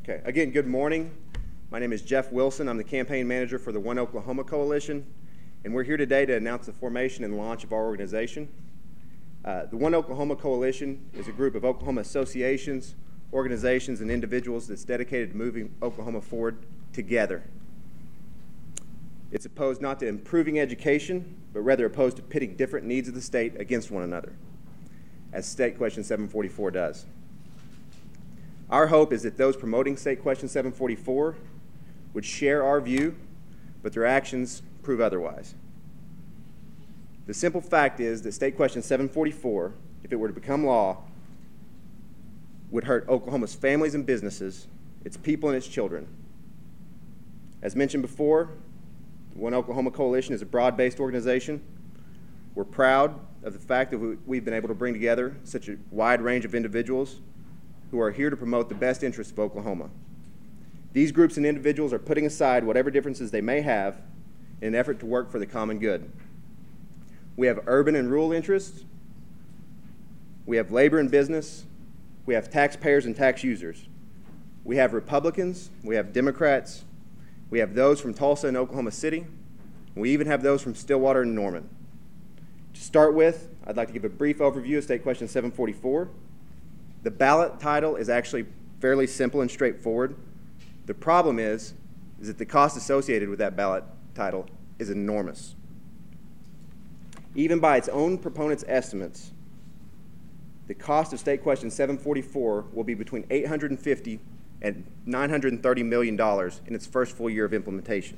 Okay, again, good morning. My name is Jeff Wilson. I'm the campaign manager for the One Oklahoma Coalition, and we're here today to announce the formation and launch of our organization. The One Oklahoma Coalition is a group of Oklahoma associations, organizations, and individuals that's dedicated to moving Oklahoma forward together. It's opposed not to improving education, but rather opposed to pitting different needs of the state against one another, as State Question 744 does. Our hope is that those promoting State Question 744 would share our view, but their actions prove otherwise. The simple fact is that State Question 744, if it were to become law, would hurt Oklahoma's families and businesses, its people and its children. As mentioned before, the One Oklahoma Coalition is a broad-based organization. We're proud of the fact that we've been able to bring together such a wide range of individuals who are here to promote the best interests of Oklahoma. These groups and individuals are putting aside whatever differences they may have in an effort to work for the common good. We have urban and rural interests. We have labor and business. We have taxpayers and tax users. We have Republicans. We have Democrats. We have those from Tulsa and Oklahoma City. We even have those from Stillwater and Norman. To start with, I'd like to give a brief overview of State Question 744. The ballot title is actually fairly simple and straightforward. The problem is that the cost associated with that ballot title is enormous. Even by its own proponents' estimates, the cost of State Question 744 will be between $850 and $930 million in its first full year of implementation.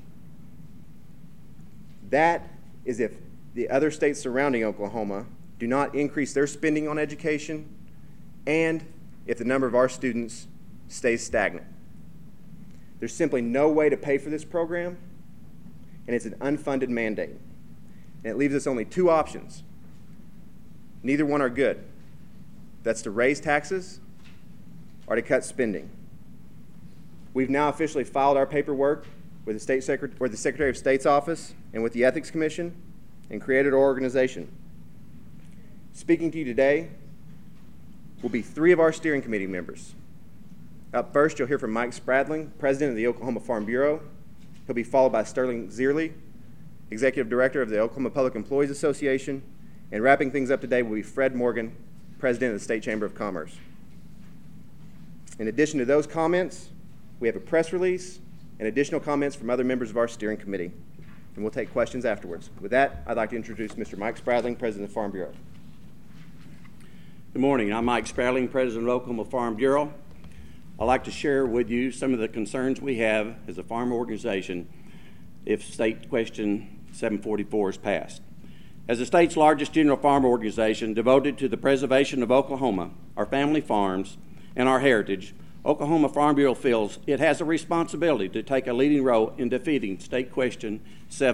That is if the other states surrounding Oklahoma do not increase their spending on education and if the number of our students stays stagnant. There's simply no way to pay for this program, and it's an unfunded mandate. And it leaves us only two options. Neither one are good. That's to raise taxes or to cut spending. We've now officially filed our paperwork with the Secretary of State's office and with the Ethics Commission and created our organization. Speaking to you today will be three of our steering committee members. Up first, you'll hear from Mike Spradling, President of the Oklahoma Farm Bureau. He'll be followed by Sterling Zierle, Executive Director of the Oklahoma Public Employees Association. And wrapping things up today will be Fred Morgan, President of the State Chamber of Commerce. In addition to those comments, we have a press release and additional comments from other members of our steering committee. And we'll take questions afterwards. With that, I'd like to introduce Mr. Mike Spradling, President of the Farm Bureau. Good morning. I'm Mike Spradling, President of Oklahoma Farm Bureau. I'd like to share with you some of the concerns we have as a farm organization if State Question 744 is passed. As the state's largest general farm organization devoted to the preservation of Oklahoma, our family farms, and our heritage, Oklahoma Farm Bureau feels it has a responsibility to take a leading role in defeating State Question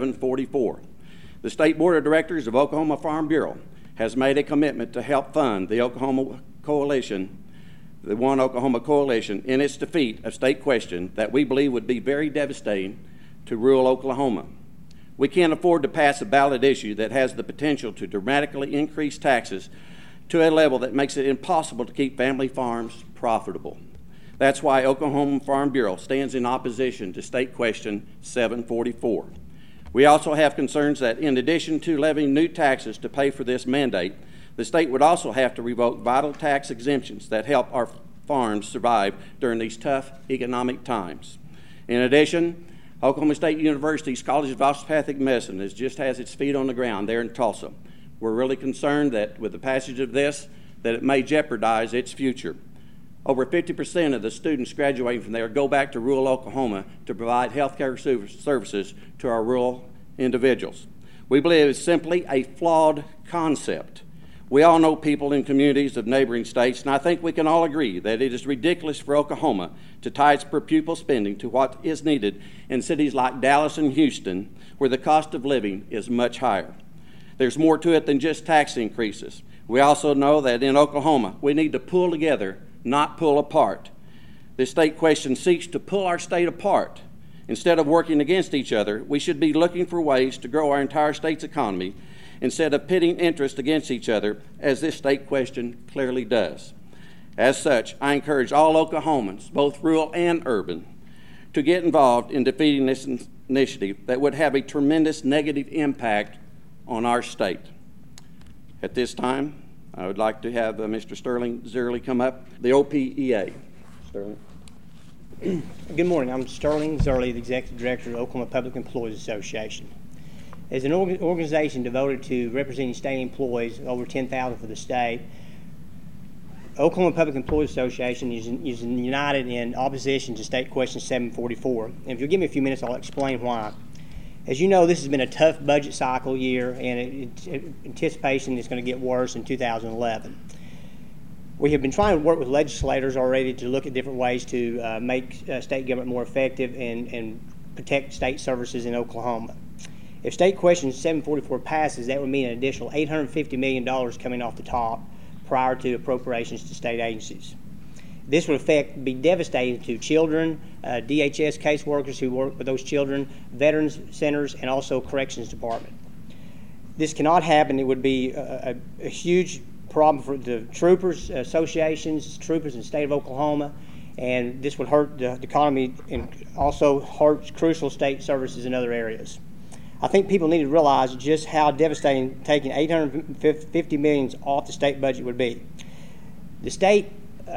744. The State Board of Directors of Oklahoma Farm Bureau has made a commitment to help fund the Oklahoma Coalition, the One Oklahoma Coalition, in its defeat of State Question that we believe would be very devastating to rural Oklahoma. We can't afford to pass a ballot issue that has the potential to dramatically increase taxes to a level that makes it impossible to keep family farms profitable. That's why Oklahoma Farm Bureau stands in opposition to State Question 744. We also have concerns that in addition to levying new taxes to pay for this mandate, the state would also have to revoke vital tax exemptions that help our farms survive during these tough economic times. In addition, Oklahoma State University's College of Osteopathic Medicine just has its feet on the ground there in Tulsa. We're really concerned that with the passage of this, that it may jeopardize its future. Over 50% of the students graduating from there go back to rural Oklahoma to provide health care services to our rural individuals. We believe it's simply a flawed concept. We all know people in communities of neighboring states, and I think we can all agree that it is ridiculous for Oklahoma to tie its per pupil spending to what is needed in cities like Dallas and Houston, where the cost of living is much higher. There's more to it than just tax increases. We also know that in Oklahoma, we need to pull together, not pull apart. This State Question seeks to pull our state apart. Instead of working against each other, we should be looking for ways to grow our entire state's economy instead of pitting interests against each other, as this State Question clearly does. As such, I encourage all Oklahomans, both rural and urban, to get involved in defeating this initiative that would have a tremendous negative impact on our state. At this time, I would like to have Mr. Sterling Zierle come up, the OPEA. Sterling. Good morning. I'm Sterling Zierle, the Executive Director of the Oklahoma Public Employees Association. As an organization devoted to representing state employees, over 10,000 for the state, Oklahoma Public Employees Association is united in opposition to State Question 744. And if you'll give me a few minutes, I'll explain why. As you know, this has been a tough budget cycle year, and anticipation is going to get worse in 2011. We have been trying to work with legislators already to look at different ways to make state government more effective and protect state services in Oklahoma. If State Question 744 passes, that would mean an additional $850 million coming off the top prior to appropriations to state agencies. This would be devastating to children, DHS caseworkers who work with those children, veterans centers, and also corrections department. This cannot happen. It would be a huge problem for the troopers associations, troopers in the state of Oklahoma, and this would hurt the economy and also hurt crucial state services in other areas. I think people need to realize just how devastating taking $850 million off the state budget would be. The state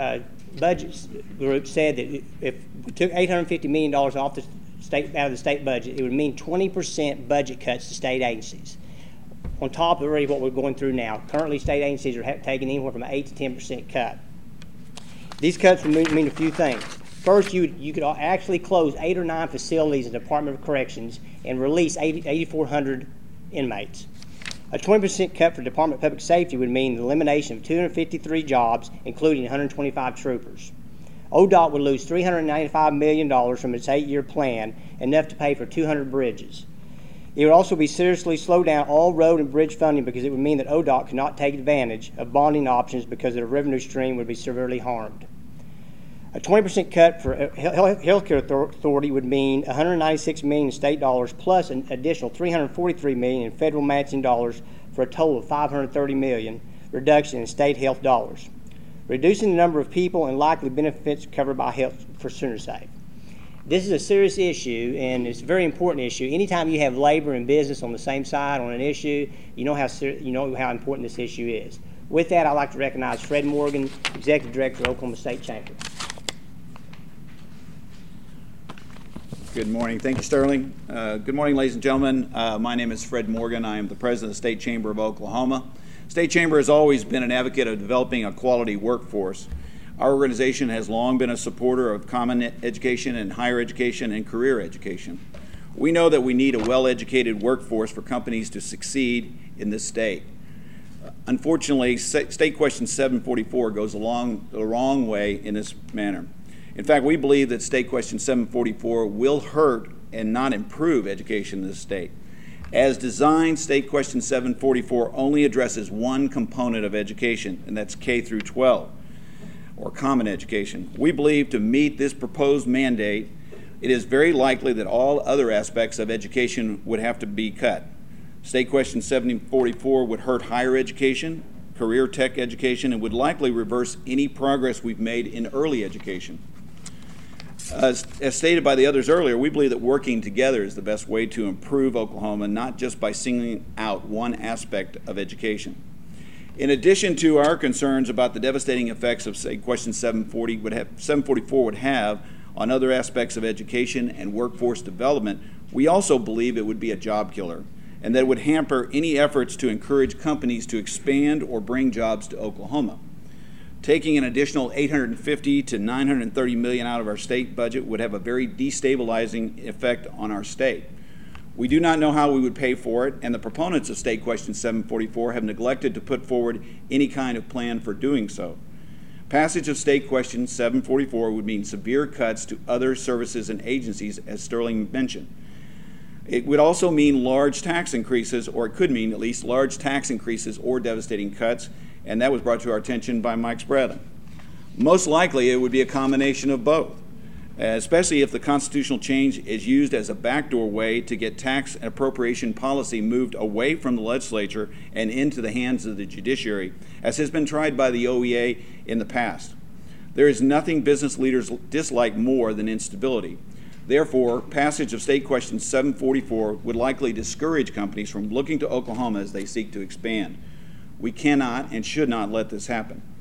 budget group said that if we took $850 million off out of the state budget, it would mean 20% budget cuts to state agencies. On top of already what we're going through now, currently state agencies are taking anywhere from an 8 to 10% cut. These cuts would mean a few things. First, you could actually close 8 or 9 facilities in the Department of Corrections and release 8,400 inmates. A 20% cut for Department of Public Safety would mean the elimination of 253 jobs, including 125 troopers. ODOT would lose $395 million from its 8-year plan, enough to pay for 200 bridges. It would also be seriously slow down all road and bridge funding because it would mean that ODOT could not take advantage of bonding options because their revenue stream would be severely harmed. A 20% cut for Healthcare Authority would mean $196 million in state dollars plus an additional $343 million in federal matching dollars for a total of $530 million reduction in state health dollars, reducing the number of people and likely benefits covered by health for SoonerSafe. This is a serious issue, and it's a very important issue. Anytime you have labor and business on the same side on an issue, you know how important this issue is. With that, I'd like to recognize Fred Morgan, Executive Director of Oklahoma State Chamber. Good morning. Thank you, Sterling. Good morning, ladies and gentlemen. My name is Fred Morgan. I am the President of the State Chamber of Oklahoma. State Chamber has always been an advocate of developing a quality workforce. Our organization has long been a supporter of common education and higher education and career education. We know that we need a well-educated workforce for companies to succeed in this state. Unfortunately, State Question 744 goes along the wrong way in this manner. In fact, we believe that State Question 744 will hurt and not improve education in this state. As designed, State Question 744 only addresses one component of education, and that's K through 12, or common education. We believe to meet this proposed mandate, it is very likely that all other aspects of education would have to be cut. State Question 744 would hurt higher education, career tech education, and would likely reverse any progress we've made in early education. As stated by the others earlier, we believe that working together is the best way to improve Oklahoma, not just by singling out one aspect of education. In addition to our concerns about the devastating effects of, say, Question 744 would have on other aspects of education and workforce development, we also believe it would be a job killer, and that it would hamper any efforts to encourage companies to expand or bring jobs to Oklahoma. Taking an additional $850 to $930 million out of our state budget would have a very destabilizing effect on our state. We do not know how we would pay for it, and the proponents of State Question 744 have neglected to put forward any kind of plan for doing so. Passage of State Question 744 would mean severe cuts to other services and agencies, as Sterling mentioned. It would also mean large tax increases, or it could mean at least large tax increases or devastating cuts, and that was brought to our attention by Mike Spradlin. Most likely, it would be a combination of both, especially if the constitutional change is used as a backdoor way to get tax and appropriation policy moved away from the legislature and into the hands of the judiciary, as has been tried by the OEA in the past. There is nothing business leaders dislike more than instability. Therefore, passage of State Question 744 would likely discourage companies from looking to Oklahoma as they seek to expand. We cannot and should not let this happen.